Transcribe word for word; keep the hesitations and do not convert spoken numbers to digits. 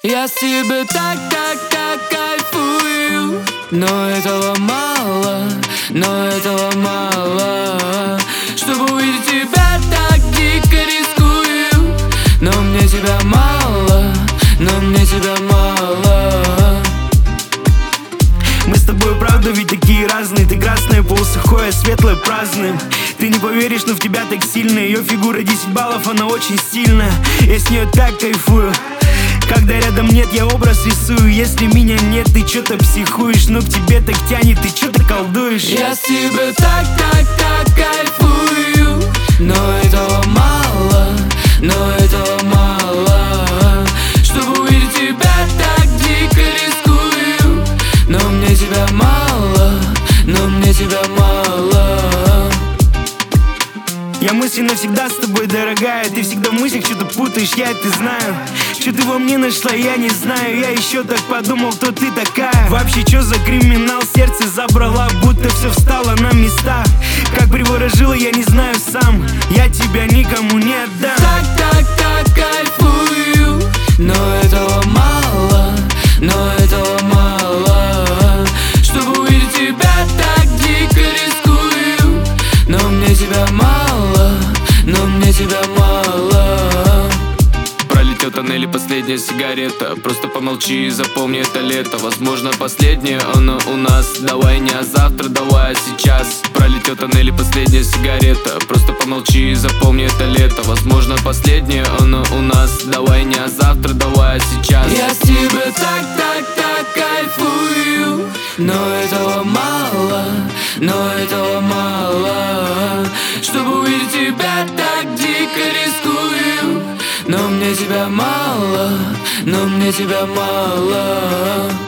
Я с тебя так, так, так кайфую, но этого мало, но этого мало. Чтобы увидеть тебя, так дико рискую, но мне тебя мало, но мне тебя мало. Мы с тобой правда ведь такие разные. Ты красная, полусухое, светлое, праздное. Ты не поверишь, но в тебя так сильно. Ее фигура десять баллов, она очень стильная. Я с нее так кайфую. Когда рядом нет, я образ рисую. Если меня нет, ты чё-то психуешь. Но к тебе так тянет, ты чё-то колдуешь. Я с тебя так, так, так кайфую, но этого мало, но этого мало. Чтобы увидеть тебя, так дико рискую, но мне тебя мало, но мне тебя мало. Я мысленно всегда с тобой, дорогая. Ты всегда в мыслях что-то путаешь, я это знаю. Что ты во мне нашла, я не знаю. Я еще так подумал, кто ты такая. Вообще, что за криминал, сердце забрала, будто все встало на места. Как приворожила, я не знаю сам. Я тебя никому не отдам. Так, так, так кайфую, но этого мало, но этого мало. Чтобы увидеть тебя, так дико рискую, но мне тебя мало, но мне тебя мало. Пролетел тоннель и последняя сигарета. Просто помолчи и запомни это лето. Возможно последнее оно у нас. Давай не а завтра, давай а сейчас. Пролетел тоннель и последняя сигарета. Просто помолчи и запомни это лето. Возможно последнее оно у нас. Давай не а завтра, давай а сейчас. Я с тебя так, так, так кайфую, но этого мало, но этого мало. Чтобы увидеть тебя, так дико рискую, но мне тебя мало, но мне тебя мало.